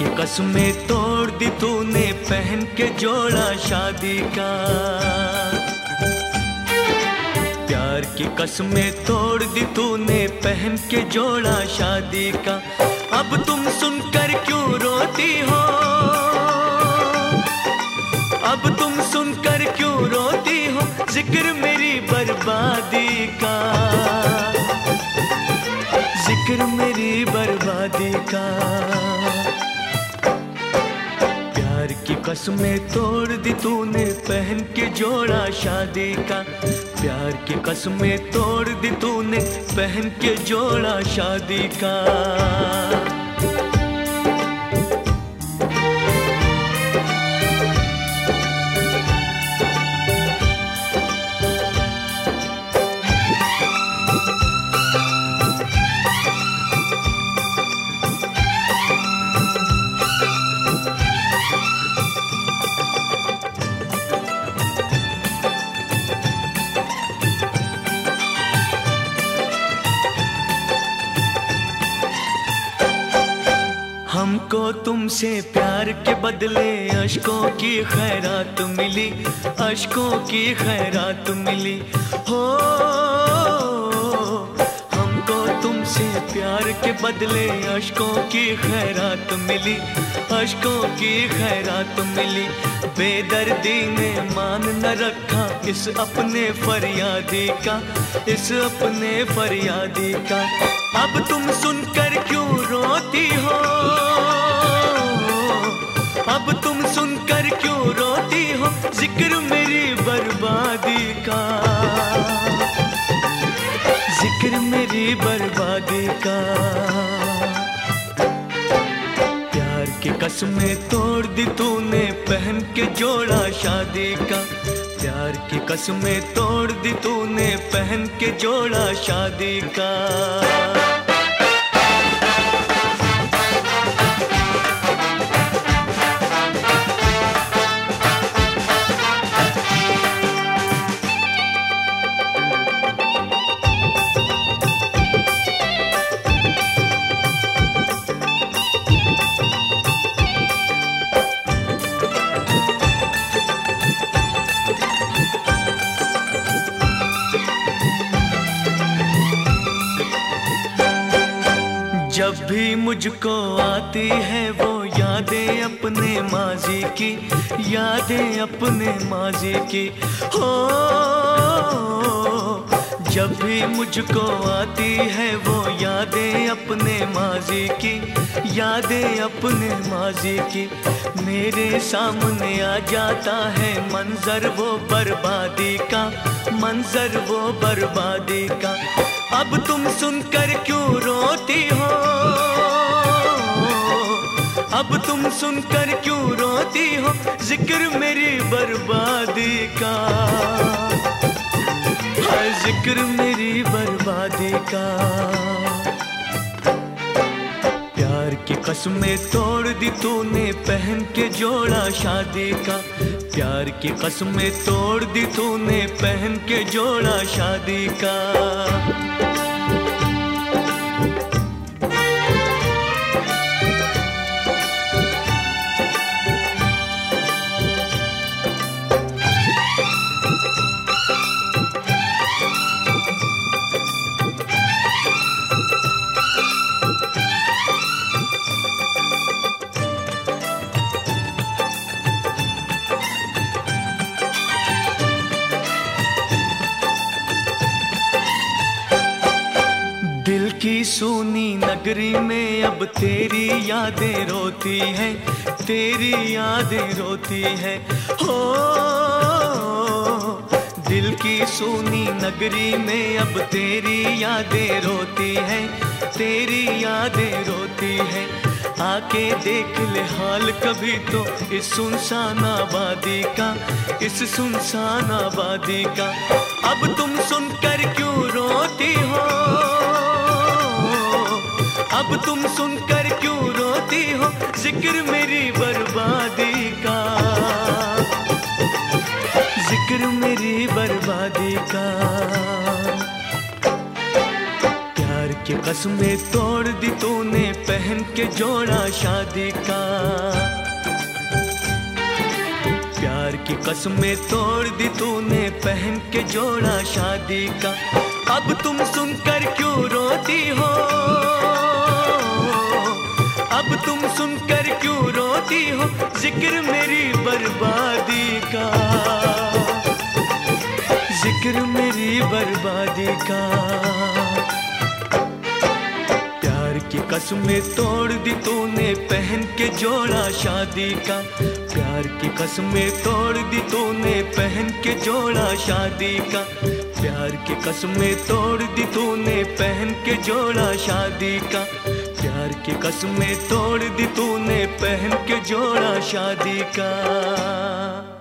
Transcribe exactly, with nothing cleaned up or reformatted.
कसमें तोड़ दी तूने पहन के जोड़ा शादी का। प्यार की कसमें तोड़ दी तूने पहन के जोड़ा शादी का। अब तुम सुनकर क्यों रोती हो, अब तुम सुनकर क्यों रोती हो जिक्र मेरी बर्बादी का, जिक्र मेरी बर्बादी का। प्यार की कसमें तोड़ दी तूने पहन के जोड़ा शादी का। प्यार की कसमें तोड़ दी तूने पहन के जोड़ा शादी का। हमको तुमसे प्यार के बदले अश्कों की खैरात मिली, अश्कों की खैरात मिली हो। हमको तुमसे प्यार के बदले अश्कों की खैरात मिली, अश्कों की खैरात मिली। बेदर्दी ने मान न रखा इस अपने फरियादी का, इस अपने फरियादी का। अब तुम सुनकर क्यों रोती हो, अब तुम सुनकर क्यों रोती हो जिक्र मेरी बर्बादी का, जिक्र मेरी बर्बादी का। प्यार की कसमें तोड़ दी तूने पहन के जोड़ा शादी का। प्यार की कसमें तोड़ दी तूने पहन के जोड़ा शादी का। जब भी मुझको आती है वो यादें अपने माजी की, यादें अपने माजी की हो। जब भी मुझको आती है वो यादें अपने माजी की, यादें अपने माजी की। मेरे सामने आ जाता है मंजर वो बर्बादी का, मंजर वो बर्बादी का। अब तुम सुनकर क्यों रोती हो, अब तुम सुनकर क्यों रोती हो जिक्र मेरी बर्बादी का, हाय जिक्र मेरी बर्बादी का। प्यार की कसमें तोड़ दी तूने पहन के जोड़ा शादी का। प्यार की कसमें तोड़ दी तूने पहन के जोड़ा शादी का। दिल की सूनी नगरी में अब तेरी यादें रोती हैं, तेरी यादें रोती हैं हो। दिल की सूनी नगरी में अब तेरी यादें रोती हैं, तेरी यादें रोती हैं। आके देख ले हाल कभी तो इस सुनसान आबादी का, इस सुनसान आबादी का। अब तुम सुनकर क्यों रोती हो, अब तुम सुनकर क्यों रोती हो जिक्र मेरी बर्बादी का, जिक्र मेरी बर्बादी का। प्यार की कसमें तोड़ दी तूने पहन के जोड़ा शादी का। प्यार की कसमें तोड़ दी तूने पहन के जोड़ा शादी का। अब तुम सुनकर क्यों रोती हो, अब तुम सुनकर क्यों रोती हो जिक्र मेरी बर्बादी का, जिक्र मेरी बर्बादी का। प्यार की कसमें तोड़ दी तूने पहन के जोड़ा शादी का। प्यार की कसमें तोड़ दी तूने पहन के जोड़ा शादी का। प्यार की कसमें तोड़ दी तूने पहन के जोड़ा शादी का। प्यार की कसमें तोड़ दी तूने पहन के जोड़ा शादी का।